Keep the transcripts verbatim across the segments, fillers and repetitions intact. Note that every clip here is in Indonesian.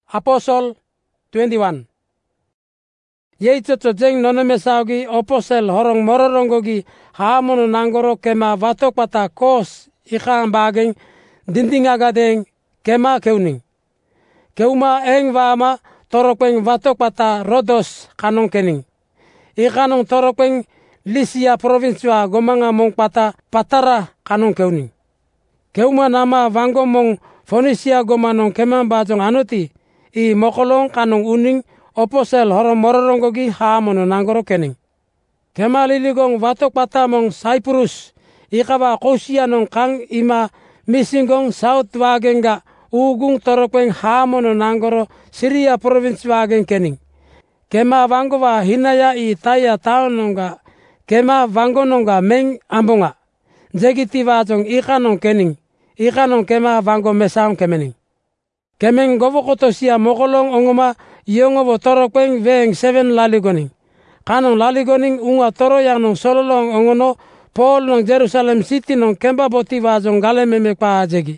Apostle twenty-one. Yeitso jeng nonomesaugi oposel horong mororonggogi hamono nangoro kema vatok pata kos ikan bageng dindingagadeng kema keuning. Keuma eng vama torokeng vatok pata Rodos kanong kening. Ikanong torokeng Lisia provinsua gomanga mong pata patara kanong keuning. Keuma nama vango mong Fonisia gomanong kema bajong anuti i mokolong kanong uning oposel horong mororonggogi hamono nangoro kening. Kema liligong vatok pata mong Cyprus ikaba kosia nong kang ima misingong South wagenga ugung torokeng hamono nangoro Syria province wagen kening. Kema vangova hinaya i taya taon nongga kema vango nongga meng ambonga. Jegiti wajong ikanong kening. Ikanong kema vango mesaong kemening. Kemeng govokotosia mokolong ongoma yongovo torokeng veng seven laligoning. Kanong laligoning unga toro yang nong sololong ongono Paul nong Jerusalem city nong kemba boti wajong galememe pa jegi.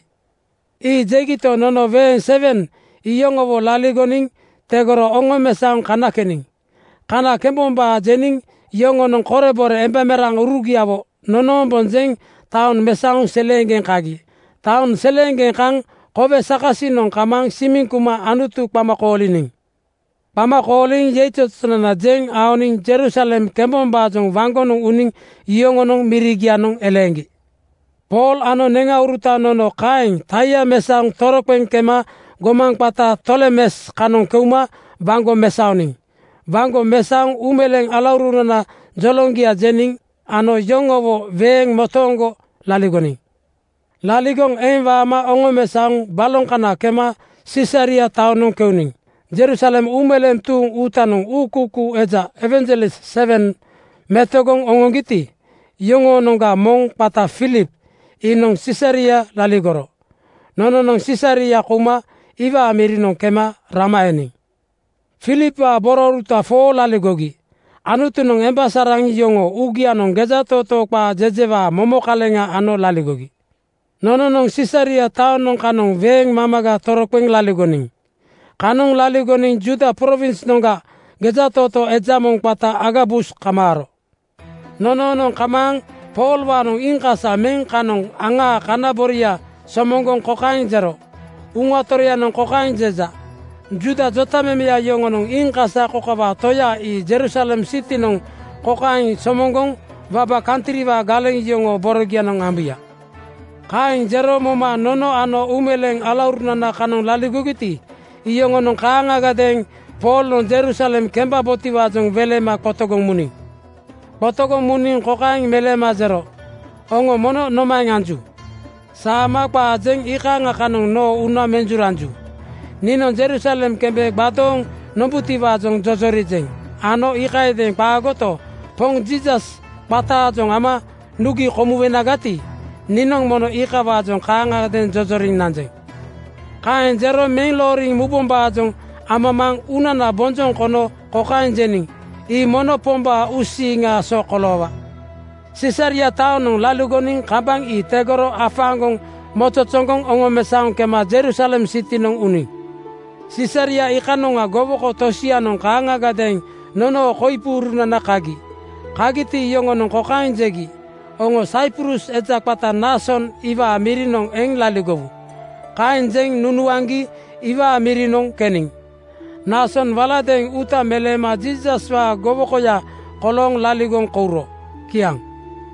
I jegi to nono veng seven i yongovo laligoning tegoro ongo mesaong kana kening. Kana kembomba jening yongo nong korebore embamerang urugiavo nono bonjeng taon mesaong selengeng kagi. Taon selengeng kang kobe sakasi nong kamang siming kuma anutu pamakolining. Pamakoling yeitso tsunana jeng aoning Jerusalem kembomba jong vango nong uning iyongo nong mirigia nong elengi. Paul ano nenga uruta nono kaing taya mesaong torokeng kema gomang pata Tolemes kanong keuma vango mesaoning. Vango mesaong umeleng alaurunana jolonggia jening ano yongovo veng motongo laligoning. Laligong envama ongo mesaong balong kana kema Caesarea taonong keuning. Jerusalem umelem tung utanong ukuku eja evangelist seven metogong ongongiti yongo nongga mong pata Philip inong Caesarea laligoro. Nono nong Caesarea kuma iwa amirinong kema ramaening. Philip wa bororuta fo laligogi. Anutu nong embasarang yongo ugia nong geja toto pa jejewa momokalenga ano laligogi. Nono nong Caesarea taon nong kanong veng mamaga torokeng laligoning. Kanong laligoning Juda province nongga geja toto eja mong pata Agabus kamaro. Nono nong kamang Paul wa nong ingkasa meng kanong anga kanaboria somonggong kokain jero. Unga toria nong kokain jeja. Juda jotamemia yongo nong ingkasa kokaba toya i Jerusalem city nong kokain somonggong baba country wa galeng yongo borogia nong ambia. Kain jero moma nono ano umeleng alaurnana kanong laligugiti. Iyongo nong kaangagadeng Paul nong Jerusalem kemba boti wajong velema kotogong muning. Kotogong muning kokaing melema jero. Ongo mono nomay nganju. Sama pa jeng ikanga kanong no una menjuranju. Nino Jerusalem kembe batong nombuti wajong jojori jeng. Ano ikai deng paagoto pong Jesus pata jong ama nugi komuwenagati. Ninong mono ika wajong kaanga den jojoring nanjeng. Kain jero meng loring mubomba jong amamang unana bonjong kono kokain jening. I mono pomba usi nga so kolowa. Caesarea taonong lalugoning kabang i tegoro afangong mococonggong ongo mesaong kema Jerusalem city nong uning. Caesarea ikanong nga goboko tosia nong kaanga gadeng nono koipuruna nakagi. Kagiti yongo nong kokain jegi. Ongo Cyprus ejak pata nason iwa mirinong eng laligovu. Kain jeng nunuangi iwa mirinong kening. Nason waladeng uta melema Jesus wa govokoya kolong laligong kouro. Kiang.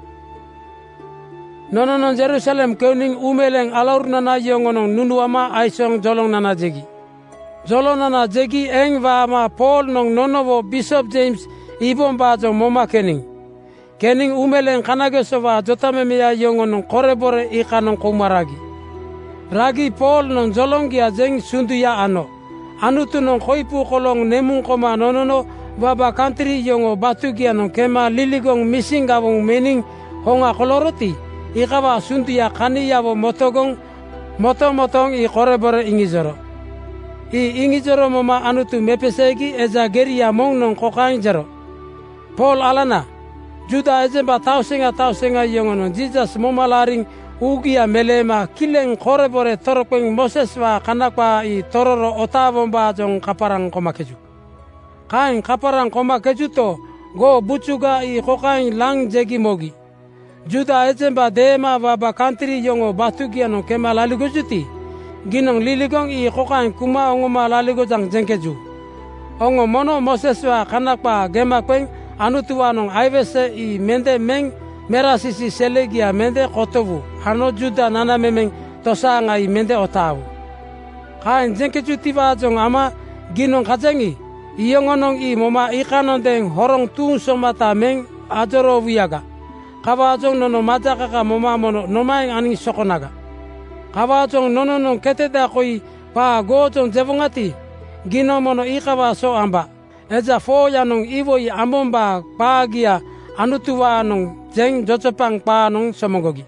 Nononon Jerusalem keuning umeleng alaurnana yongonong nunuama aisong jolong nana jegi. Jolong nana jegi eng wama Paul nong nonowo Bishop James ibom bajong moma kening. Kening umeleng kanagesowa jotamemia yongo nong korebore ikanong kumaragi. Ragi Paul nong jolonggia jeng sunduya ano. Anutu nong koipu kolong nemung koma nonono baba country yongo batugia nong kema liligong misingawong mening honga koloroti. Ikawa sunduya kaniyavo motogong motomotong i korebore ingizoro. I ingizoro moma anutu mepesegi eja geria mong nong kokain jero. Paul alana. Juda ejemba tausenga tausenga yongono Jesus momalaring ugia melema kileng korebore torokweng Moseswa kanakwa i tororo otavomba jong kaparang komakeju. Kain kaparang komakeju to go bucuga i kokain lang jegi mogi. Juda ejemba dema vaba kantri yongo batugia no kema laligojuti. Ginong liligong i kokain kuma ongoma laligojang jengkeju. Ongo mono Moseswa kanakwa gema kweng anutua nong aivese i mende meng merasisi selegia mende kotovu ano Juda nana memeng tosanga i mende otavu. Kain jengkeju tiba jong ama ginong kajengi iyongonong i moma ikanondeng horong tung somata meng ajoro wiaga. Kabajong nono majakaka moma mono nomaing aning sokonaga. Kabajong nono nong keteda koi pa gojong jevongati gino mono ikaba so amba. Eja foya nong iwo i ambomba pagia anutua nong jeng jocopang pa nong somongogi.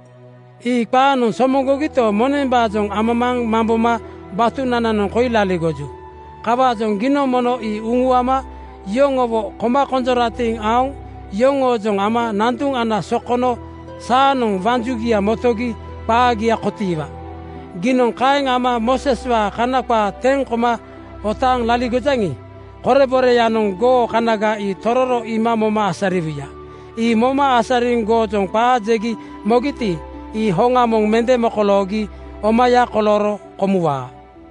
I pa nong somongogi to monemba jong amamang mamboma batu nana nong koi laligoju. Kabajong gino mono i ungu ama yongowo koma konjorating aung yongo jong ama nantung ana sokono sa nong vanjugia motogi pagia kotiva. Ginong kaing ama Moseswa kanakwa teng koma otang laligojangi. Korebore yanong go kanaga i tororo ima moma asarivia. I moma asaring go jong pa jegi mogiti i honga mong mende mokologi omaya koloro komuwa.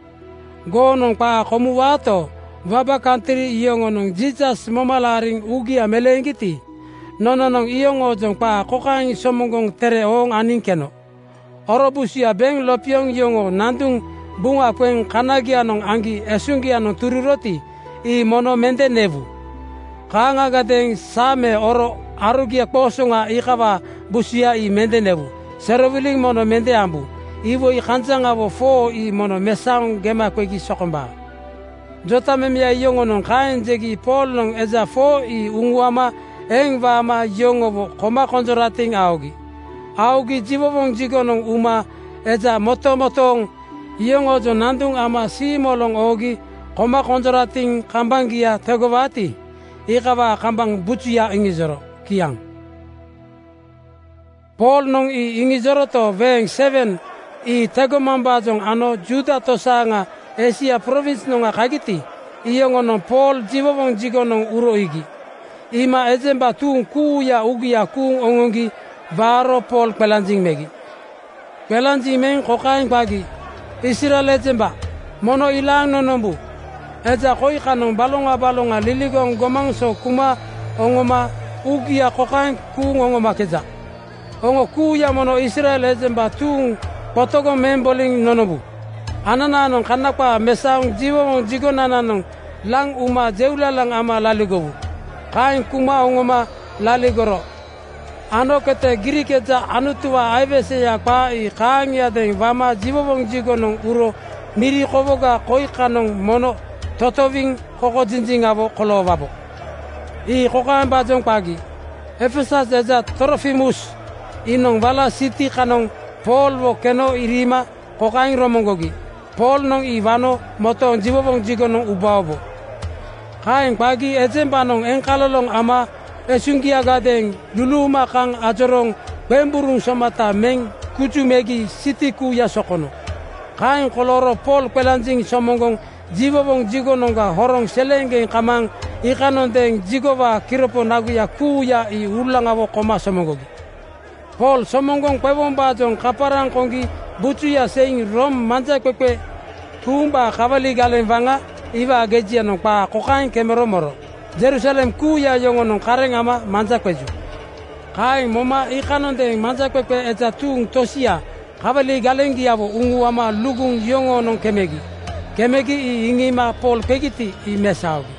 Go nong pa komuwa to vaba kantri iyongo nong Jesus momalaring ugi amelengiti. Nono nong iyongo jong pa kokaing somongong tere ong aning keno. Orobusia beng lopiong iyongo nandung bunga kweng kanagia nong anggi esungia nong tururoti i mono mende nevu. Kanga gadeng same oro arugia kosonga ikawa busia i mende nevu. Serowiling mono mende ambu. Iwo i kanjanga wo fo i mono mesaung gema kwegi sokomba. Jota memia iyongo nong kain jegi Paul nong eja fo i unguama eng vama iyongo wo koma konjorating augi. Augi jibobong jigo nong uma eja moto motong iyongo jo nandung ama si molong ogi koma konjorating kambangia tegowati ikawa kambang bucuya ingizoro kiang. Paul nong i ingizoro to veng seven i tegomamba jong ano Juda tosanga Asia province nonga kagiti iyongo nong Paul jibobong jigo nong uro igi. Ima ejemba tung kuya ugia kung ongongi varo Paul pelanjing megi. Pelanjing meng kokain pagi Israel ejemba mono ilang nonombu. Eja koi kanong balonga balonga liligong gomangso kuma ongoma ugia kokain kung ongoma keja. Ongo kuya mono Israel ejemba tung potogo memboling nonobu. Anananong kanakpa mesaung jiwong jigo nananong lang uma jeula lang ama laligobu. Kain kuma ongoma laligoro. Ano kete giri keja anutua aibese ya pa i kaang ya deng vama jiwong jigo nong uro miri koboga koi kanong mono totowing koko jinjing abo kolo wabo. I kokaan bajong pagi. Efesas eja Trofimus inong bala city kanong Paul wo keno irima kokaing romongogi. Paul nong Ivano motong jibobong jigo nong ubaobo. Kaing pagi ejemba nong engkalolong ama esungia gadeng luluma kang ajorong bemburung somata meng kucu megi city ku ya sokono. Kaing koloro Paul pelanjing somongong jibobong jigo nongga horong selengeng kamang ikanondeng jigowa kiropo naguya kuya i ulangabo koma somongogi. Paul somongong pebomba jong kaparang konggi bucuya seing rom manja kwekwe kumba kawali galen vanga iwa gejia nong pa kokain kemeromoro. Jerusalem kuya yongo nong kareng ama manja kweju. Kaing moma ikanondeng manja kwekwe eja tung tosia kawali galengi abo ungu ama lugung yongo nong kemegi. Kemegi i ingima Paul pegiti i mesaugi.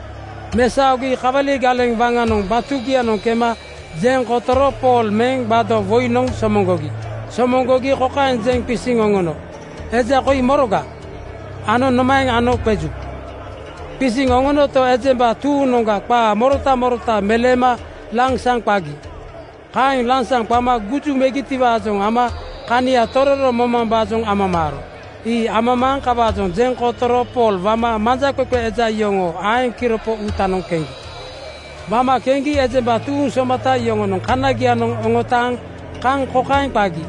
Mesaugi kawali galeng vanga nong batugia nong kema jeng kotoro Paul meng bado voi nong somongogi. Somongogi kokain jeng pising ongono. Eja koi moroga. Ano nomaing ano peju. Pising ongono to ejemba tu nongga pa morota morota melema langsang pagi. Kain langsang pama gucu megiti bajong ama kania tororo momang bajong ama maro. I amamang kabajong jeng kotoro Paul vama manja kwekwe eja yongo aing kiropo utanong kengi. Vama kengi ejemba tu somata yongo nong kanagia nong ongotang kang kokain pagi.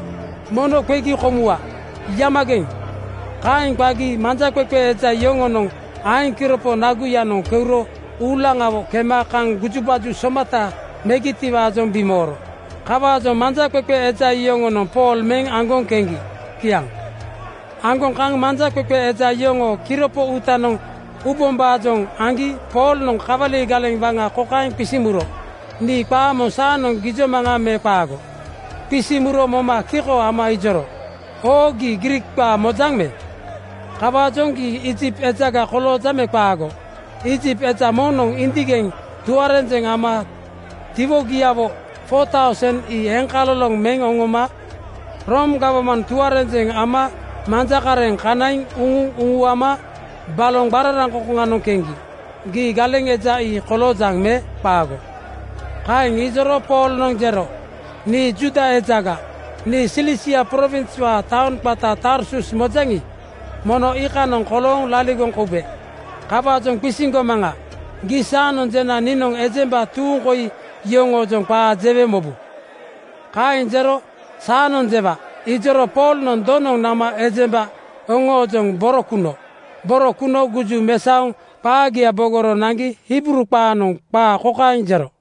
mono kweki komua yamageng kain kwagi manja kwekwe eja yongonong ain kiropo nagu yanong keuro ulangavo kema kang gujubaju somata megitiva jong bimoro kawa jong manja kwekwe eja yongonong Paul meng angong kengi kiang angong kang manja kwekwe eja yongo kiropo utanong ubomba jong angi Paul nong kawali galeng banga kokain pisimuro ni pa mo sanong gijo manga me pago pisimuro moma kiko ama ijoro ogi Greek pa mojang me kawa jongki Egypt ejaga kolo jame pago Egypt eja monong indigeng tuarenjeng ama tivogiavo four thousand i engkalolong meng ongoma Rome government tuarenjeng ama manjakareng kanaing ungu ungu ama balong bararang kokunganong kengi gi galeng eja i kolo jang me pago kaing ijoro Paul nong jero ni Juda ejaga ni Silisia province wa town pata Tarsus mojangi mono ikanong kolong laligong kube kapa jong pisingo manga gisanon jena ninong ejemba tuungkoi yongo jong pa jebe mobu kain jero sanon jeba ijoro Paul non donong nama ejemba ongo jong borokuno borokuno guju mesaung pa gia bogoro nangi Hebrew pa nong pa kokain jero